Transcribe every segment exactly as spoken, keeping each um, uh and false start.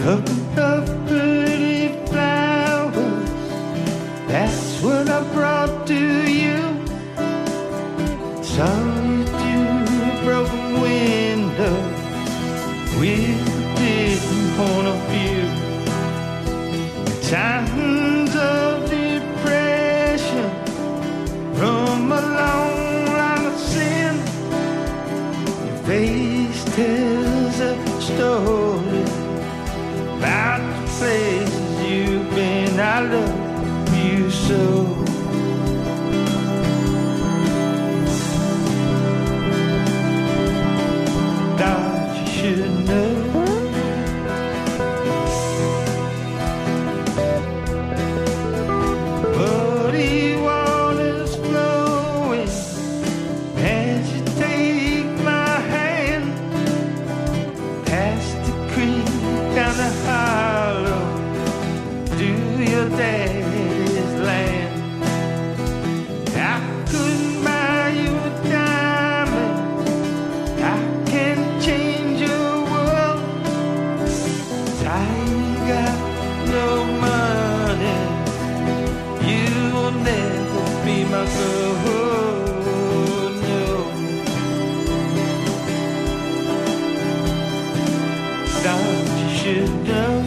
Hugging up pretty flowers, that's what I brought to you. Saw you through a broken window with a different point of view. Times of depression from a long line of sin. Your face tells a story about the places you've been. I love you so. Thought you should know. Muddy waters flowing as you take my hand past the creek down the hollow to your daddy's land. I couldn't buy you a diamond, I can't change your world. I ain't got no money, you'll never be my girl, no. Thought you should know.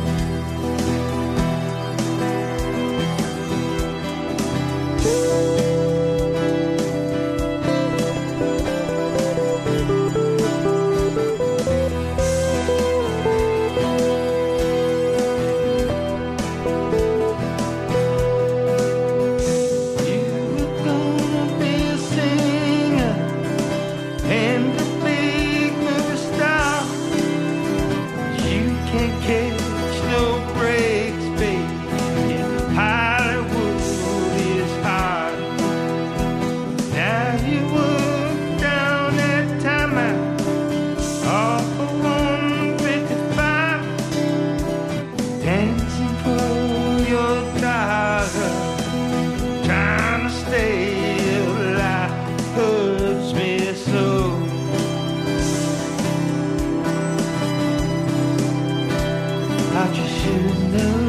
Thought you should know.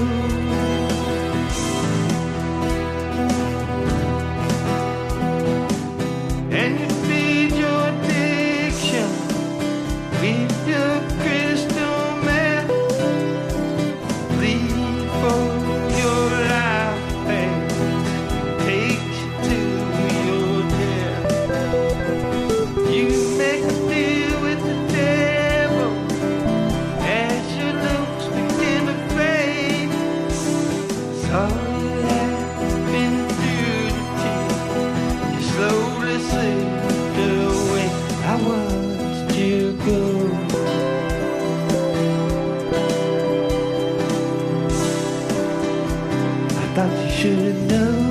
And you feed your addiction with your crystal meth. Bleed for your life and takes you to your death. You make a deal with the devil as your looks begin to fade. All I've been through the tears, you slowly slipped away. I watched you go. I thought you should know.